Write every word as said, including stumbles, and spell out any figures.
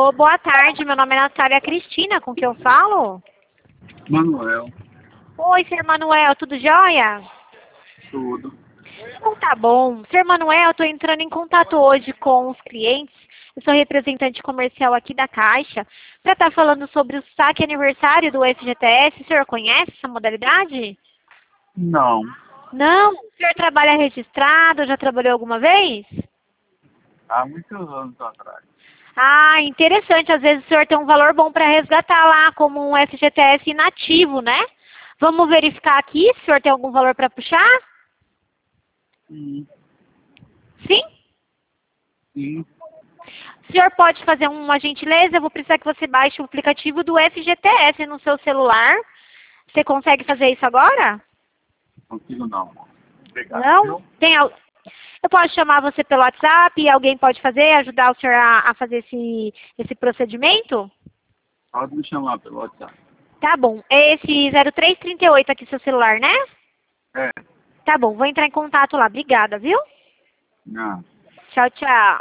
Alô, boa tarde. Meu nome é Natália Cristina, com quem eu falo? Manuel. Oi, senhor Manuel, tudo jóia? Tudo. Então tá bom. Senhor Manuel, eu estou entrando em contato hoje com os clientes. Eu sou representante comercial aqui da Caixa. Para estar falando sobre o saque aniversário do F G T S. O senhor conhece essa modalidade? Não. Não? O senhor trabalha registrado? Já trabalhou alguma vez? Há muitos anos atrás. Ah, interessante. Às vezes o senhor tem um valor bom para resgatar lá como um F G T S inativo, né? Vamos verificar aqui se o senhor tem algum valor para puxar? Sim. Sim? Sim. O senhor pode fazer uma gentileza? Eu vou precisar que você baixe o aplicativo do F G T S no seu celular. Você consegue fazer isso agora? Consigo não. Obrigado. Não? Viu? Tem al... Eu posso chamar você pelo WhatsApp e alguém pode fazer, ajudar o senhor a, a fazer esse, esse procedimento? Pode me chamar pelo WhatsApp. Tá bom. É esse zero três trinta e oito aqui seu celular, né? É. Tá bom, vou entrar em contato lá. Obrigada, viu? Não. Tchau, tchau.